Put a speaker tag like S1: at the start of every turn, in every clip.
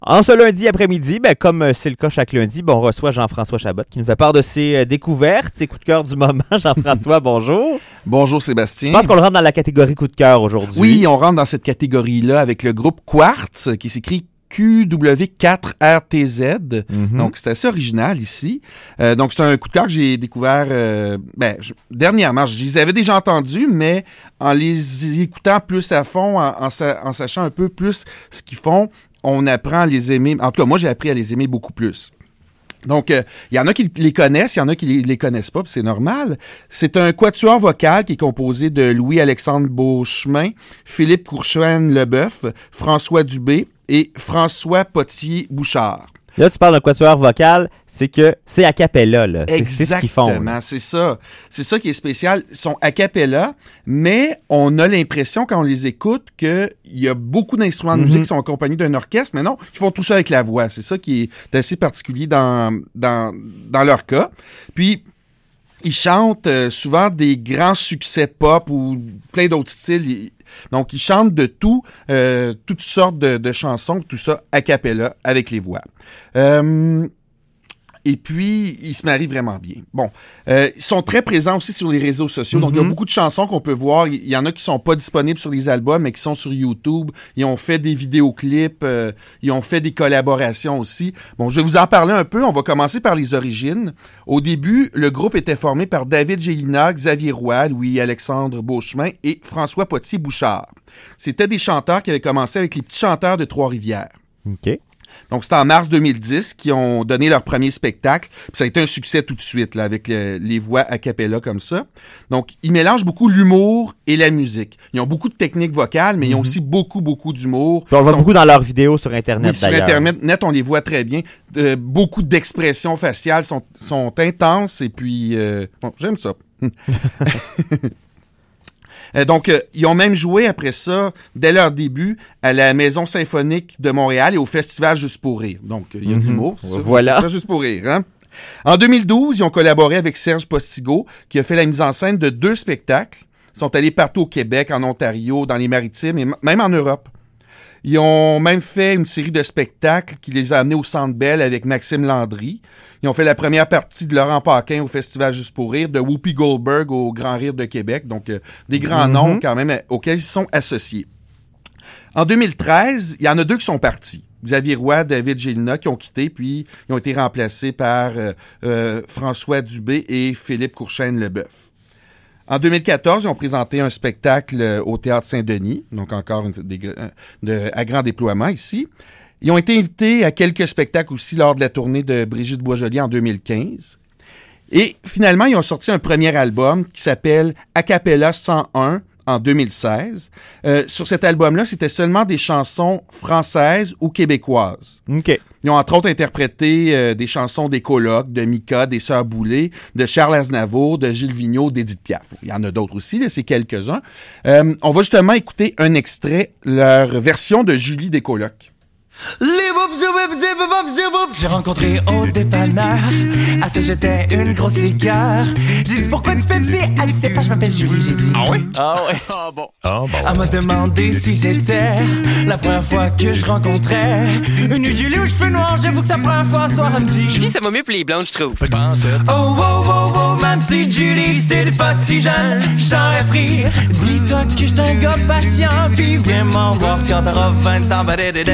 S1: En ce lundi après-midi, comme c'est le cas chaque lundi, on reçoit Jean-François Chabot qui nous fait part de ses découvertes, ses coups de cœur du moment. Jean-François, bonjour.
S2: Bonjour Sébastien.
S1: Je pense qu'on le rentre dans la catégorie coup de cœur aujourd'hui.
S2: Oui, on rentre dans cette catégorie-là avec le groupe Quartz, qui s'écrit QW4RTZ. Donc, c'est assez original ici. Donc, c'est un coup de cœur que j'ai découvert dernièrement. Je les avais déjà entendus, mais en les écoutant plus à fond, en sachant un peu plus ce qu'ils font, on apprend à les aimer. En tout cas, moi, j'ai appris à les aimer beaucoup plus. Donc, il y en a qui les connaissent, il y en a qui les connaissent pas, puis c'est normal. C'est un quatuor vocal qui est composé de Louis-Alexandre Beauchemin, Philippe Courchaine-Leboeuf, François Dubé et François Potier-Bouchard.
S1: Là, tu parles d'un quatuor vocal, c'est que c'est a cappella, là. C'est ce qu'ils font.
S2: Exactement, c'est ça. C'est ça qui est spécial. Ils sont a cappella, mais on a l'impression, quand on les écoute, qu'il y a beaucoup d'instruments de musique qui sont accompagnés d'un orchestre, mais non, ils font tout ça avec la voix. C'est ça qui est assez particulier dans leur cas. Puis, ils chantent souvent des grands succès pop ou plein d'autres styles. Donc, ils chantent de tout, toutes sortes de chansons, tout ça a cappella avec les voix. Et puis, ils se marient vraiment bien. Bon, ils sont très présents aussi sur les réseaux sociaux. Donc, il y a beaucoup de chansons qu'on peut voir. Il y en a qui sont pas disponibles sur les albums, mais qui sont sur YouTube. Ils ont fait des vidéoclips. Ils ont fait des collaborations aussi. Bon, je vais vous en parler un peu. On va commencer par les origines. Au début, le groupe était formé par David Gélina, Xavier Roy, Louis-Alexandre Beauchemin et François Potier-Bouchard. C'était des chanteurs qui avaient commencé avec les Petits Chanteurs de Trois-Rivières.
S1: OK.
S2: Donc, c'était en mars 2010 qu'ils ont donné leur premier spectacle. Puis ça a été un succès tout de suite, là, avec les voix a cappella comme ça. Donc, ils mélangent beaucoup l'humour et la musique. Ils ont beaucoup de techniques vocales, mais ils ont aussi beaucoup d'humour.
S1: Puis on le voit beaucoup dans leurs vidéos sur Internet,
S2: oui,
S1: d'ailleurs.
S2: Sur Internet, on les voit très bien. Beaucoup d'expressions faciales sont intenses. Et puis, j'aime ça. Donc, ils ont même joué après ça, dès leur début, à la Maison symphonique de Montréal et au Festival Juste pour rire. Donc, il y a de l'humour, c'est ça?
S1: Voilà.
S2: Festival Juste pour rire, hein? En 2012, ils ont collaboré avec Serge Postigo, qui a fait la mise en scène de 2 spectacles. Ils sont allés partout au Québec, en Ontario, dans les Maritimes et même en Europe. Ils ont même fait une série de spectacles qui les a amenés au Centre Bell avec Maxime Landry. Ils ont fait la première partie de Laurent Paquin au Festival Juste pour rire, de Whoopi Goldberg au Grand Rire de Québec. Donc, des grands noms quand même auxquels ils sont associés. En 2013, il y en a 2 qui sont partis. Xavier Roy, David Gélina qui ont quitté, puis ils ont été remplacés par François Dubé et Philippe Courchaine-Leboeuf. En 2014, ils ont présenté un spectacle au Théâtre Saint-Denis, donc encore à grand déploiement ici. Ils ont été invités à quelques spectacles aussi lors de la tournée de Brigitte Boisjoli en 2015. Et finalement, ils ont sorti un premier album qui s'appelle Acapella 101 en 2016. Sur cet album-là, c'était seulement des chansons françaises ou québécoises.
S1: OK.
S2: Ils ont entre autres interprété des chansons des Colocs, de Mika, des Sœurs Boulay, de Charles Aznavour, de Gilles Vigneault, d'Édith Piaf. Il y en a d'autres aussi, là, c'est quelques-uns. On va justement écouter un extrait, leur version de Julie des Colocs.
S3: J'ai rencontré au dépanneur. À ce j'étais une grosse liqueur. J'ai dit pourquoi tu Pepsi? Elle dit c'est pas, je m'appelle Julie. J'ai dit
S4: ah oui?
S3: Ah ouais.
S4: Ah bon.
S3: Elle m'a demandé si c'était la première fois que je rencontrais une Julie aux cheveux noirs. J'avoue que c'est la première fois ce soir elle me dit
S4: Julie, ça va mieux pour les blondes, je trouve.
S3: oh, oh, oh, oh, même si Julie, c'était pas si jeune, je t'aurais pris. Dis-toi que j'suis un gars patient, puis viens m'en voir quand t'auras 20 ans.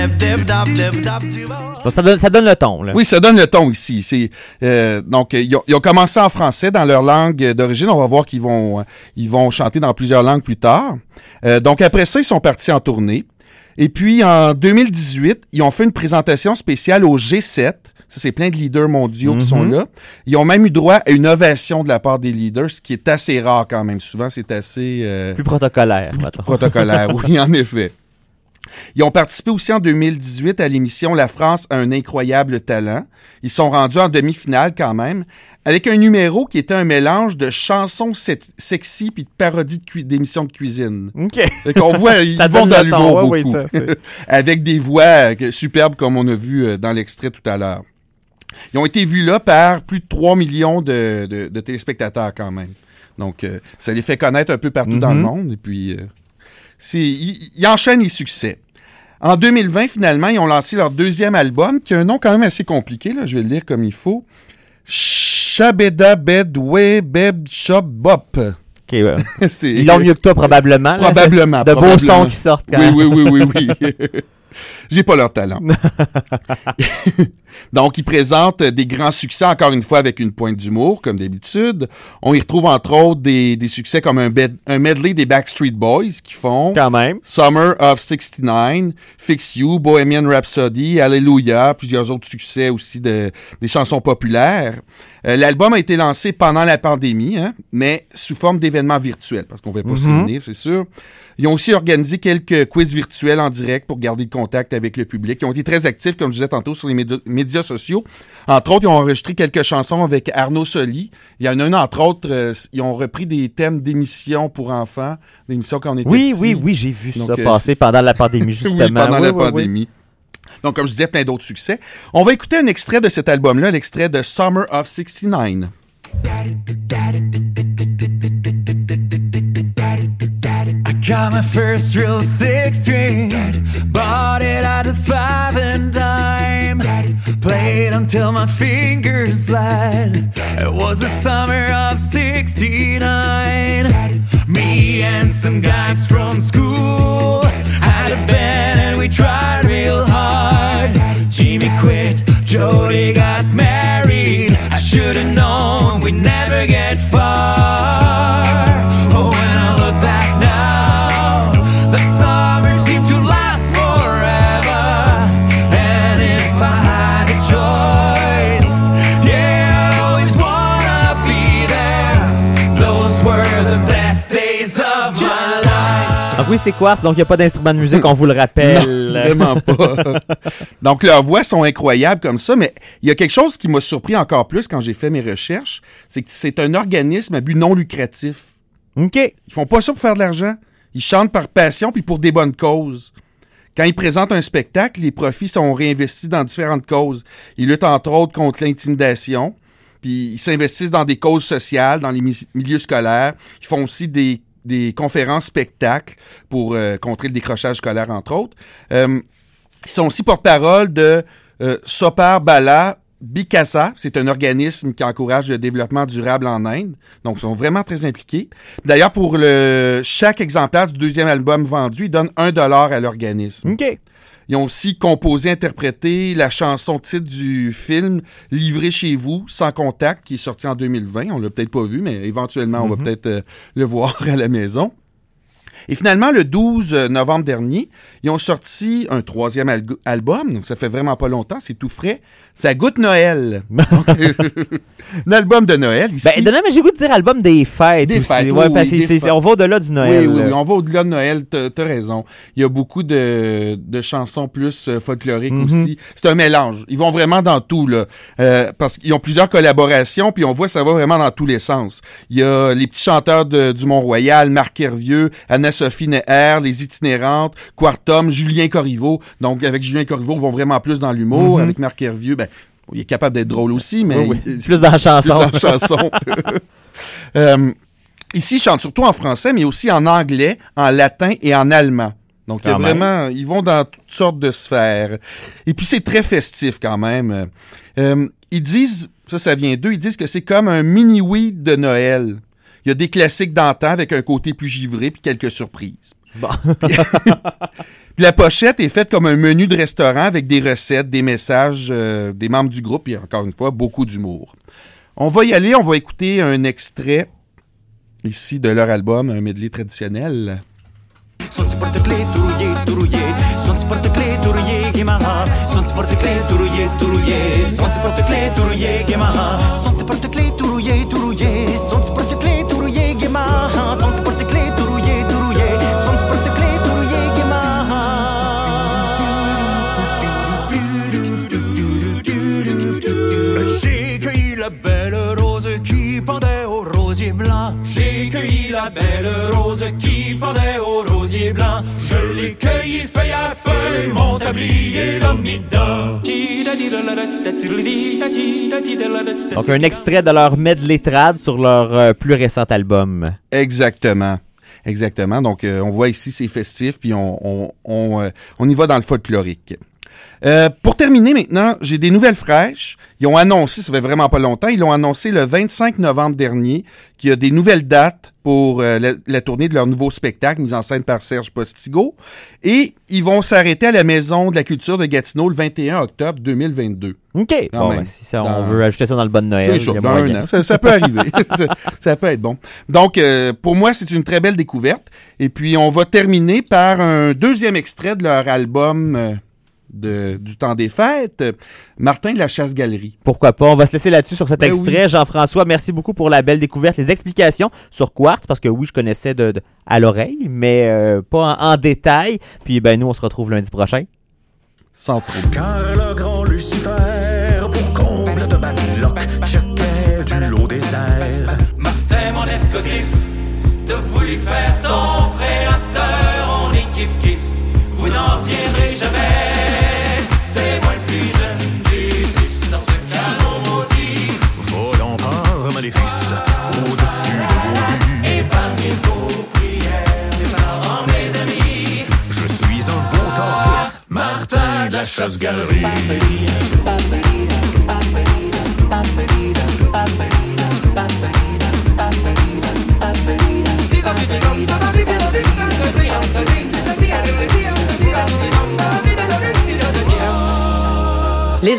S1: Ça donne le ton, là.
S2: Oui, ça donne le ton ici. Donc, ils ont commencé en français dans leur langue d'origine. On va voir qu'ils vont chanter dans plusieurs langues plus tard. Donc, après ça, ils sont partis en tournée. Et puis, en 2018, ils ont fait une présentation spéciale au G7. Ça, c'est plein de leaders mondiaux qui sont là. Ils ont même eu droit à une ovation de la part des leaders, ce qui est assez rare quand même. Souvent, c'est assez...
S1: plus protocolaire.
S2: Protocolaire, oui, en effet. Ils ont participé aussi en 2018 à l'émission La France a un incroyable talent. Ils sont rendus en demi-finale quand même, avec un numéro qui était un mélange de chansons sexy puis de parodies d'émissions de cuisine.
S1: OK.
S2: On voit, ils vont dans l'humour beaucoup.
S1: Oui, ça,
S2: avec des voix superbes comme on a vu dans l'extrait tout à l'heure. Ils ont été vus là par plus de 3 millions de téléspectateurs quand même. Donc, ça les fait connaître un peu partout dans le monde. Et puis, ils enchaînent les succès. En 2020, finalement, ils ont lancé leur deuxième album, qui a un nom quand même assez compliqué, là, je vais le lire comme il faut. Shabeda Bedwe Beb Shop Bop.
S1: OK, ouais. Ils l'ont mieux que toi, probablement. Là,
S2: Probablement.
S1: de beaux sons qui sortent quand même.
S2: Oui. J'ai pas leur talent. Donc, ils présentent des grands succès, encore une fois, avec une pointe d'humour, comme d'habitude. On y retrouve, entre autres, des succès comme un medley des Backstreet Boys qui font...
S1: Quand même.
S2: Summer of 69, Fix You, Bohemian Rhapsody, Hallelujah, plusieurs autres succès aussi des chansons populaires. L'album a été lancé pendant la pandémie, hein, mais sous forme d'événements virtuels, parce qu'on ne pouvait pas se réunir, c'est sûr. Ils ont aussi organisé quelques quiz virtuels en direct pour garder le contact avec le public. Ils ont été très actifs, comme je disais tantôt, sur les médias sociaux. Entre autres, ils ont enregistré quelques chansons avec Arnaud Soli. Il y en a une, entre autres, ils ont repris des thèmes d'émissions pour enfants, d'émissions quand on était petits.
S1: Oui, j'ai vu ça passer pendant la pandémie, justement.
S2: Oui, pendant la pandémie. Donc, comme je disais, plein d'autres succès. On va écouter un extrait de cet album-là, l'extrait de Summer of 69.
S3: I got my first real 6-string, bought it at a 5 and dime, played until my fingers bled. It was the summer of 69. Me and some guys from school had a band and we tried real hard. Jimmy quit, Jody got married. I should've known we'd never get far. Oh, when I look back now, the summer seemed to last forever. And if I had a choice, yeah, I'd always wanna be there. Those were the best days of my life.
S1: Donc oui, c'est Quartz, donc il n'y a pas d'instrument de musique, on vous le rappelle.
S2: Non, vraiment pas. Donc leurs voix sont incroyables comme ça, mais il y a quelque chose qui m'a surpris encore plus quand j'ai fait mes recherches, c'est que c'est un organisme à but non lucratif.
S1: OK.
S2: Ils font pas ça pour faire de l'argent. Ils chantent par passion puis pour des bonnes causes. Quand ils présentent un spectacle, les profits sont réinvestis dans différentes causes. Ils luttent entre autres contre l'intimidation, puis ils s'investissent dans des causes sociales, dans les milieux scolaires. Ils font aussi des conférences spectacles pour contrer le décrochage scolaire, entre autres. Ils sont aussi porte-parole de Sopar Bala Bikasa. C'est un organisme qui encourage le développement durable en Inde. Donc, ils sont vraiment très impliqués. D'ailleurs, pour chaque exemplaire du deuxième album vendu, ils donnent $1 à l'organisme.
S1: OK.
S2: Ils ont aussi composé, interprété la chanson titre du film « Livré chez vous, sans contact » qui est sorti en 2020. On l'a peut-être pas vu, mais éventuellement, on va peut-être le voir à la maison. Et finalement, le 12 novembre dernier, ils ont sorti un troisième album. Donc, ça fait vraiment pas longtemps. C'est tout frais. Ça goûte Noël. Un album de Noël, ici.
S1: Ben, mais j'ai goût de dire album des fêtes
S2: des
S1: aussi.
S2: Fêtes,
S1: Ouais,
S2: oui,
S1: parce que
S2: des fêtes.
S1: on va au-delà du Noël.
S2: Oui, on va au-delà de Noël. T'as raison. Il y a beaucoup de chansons plus folkloriques aussi. C'est un mélange. Ils vont vraiment dans tout, là. Parce qu'ils ont plusieurs collaborations, puis on voit que ça va vraiment dans tous les sens. Il y a les petits chanteurs du Mont-Royal, Marc Hervieux, Anna-Sophie Neher, les Itinérantes, Quartum, Julien Corriveau. Donc, avec Julien Corriveau, ils vont vraiment plus dans l'humour. Avec Marc Hervieux, ben, il est capable d'être drôle aussi, mais...
S1: Oui. Plus dans la chanson.
S2: Plus dans la chanson. Ici, ils chantent surtout en français, mais aussi en anglais, en latin et en allemand. Donc, il y a vraiment... Ils vont dans toutes sortes de sphères. Et puis, c'est très festif quand même. Ils disent... Ça vient d'eux. Ils disent que c'est comme un mini-weed de Noël. Il y a des classiques d'antan avec un côté plus givré puis quelques surprises.
S1: Bon.
S2: Puis la pochette est faite comme un menu de restaurant avec des recettes, des messages des membres du groupe et encore une fois, beaucoup d'humour. On va y aller, on va écouter un extrait ici de leur album, un medley traditionnel.
S3: J'ai cueilli la belle rose qui pendait au rosier blanc. Je l'ai cueilli feuille à feuille, mon tablier l'a mis dedans.
S1: Donc, un extrait de leur medley trad sur leur plus récent album.
S2: Exactement. Exactement. Donc, on voit ici, c'est festif, puis on y va dans le folklorique. Pour terminer maintenant, j'ai des nouvelles fraîches. Ils ont annoncé, ça fait vraiment pas longtemps, ils l'ont annoncé le 25 novembre dernier, qu'il y a des nouvelles dates pour la tournée de leur nouveau spectacle, mis en scène par Serge Postigo. Et ils vont s'arrêter à la Maison de la Culture de Gatineau le 21 octobre 2022.
S1: OK. Bon, si ça, on veut ajouter ça dans le bon Noël.
S2: C'est ça, dans un an. Ça peut arriver. ça peut être bon. Donc, pour moi, c'est une très belle découverte. Et puis, on va terminer par un deuxième extrait de leur album... du temps des fêtes, Martin de la Chasse-Galerie.
S1: Pourquoi pas? On va se laisser là-dessus sur cet extrait.
S2: Oui.
S1: Jean-François, merci beaucoup pour la belle découverte, les explications sur Quartz, parce que oui, je connaissais à l'oreille, mais pas en détail. Puis nous, on se retrouve lundi prochain.
S2: Sans trop.
S4: Car le grand Lucifer, pour comble de Banlock, cherchait du lot des airs.
S3: Martin, mon escogriffe, de voulu faire ton frère à cette heure, on est kiff-kiff, vous n'en reviendrez jamais. C'est moi le plus jeune des 10 dans ce canon maudit.
S4: Volant par maléfice, au-dessus de vos vues.
S3: Épargnez vos prières, mes parents, mes amis.
S4: Je suis un beau torfis, Martin de la Chasse-Galerie.
S3: Digo,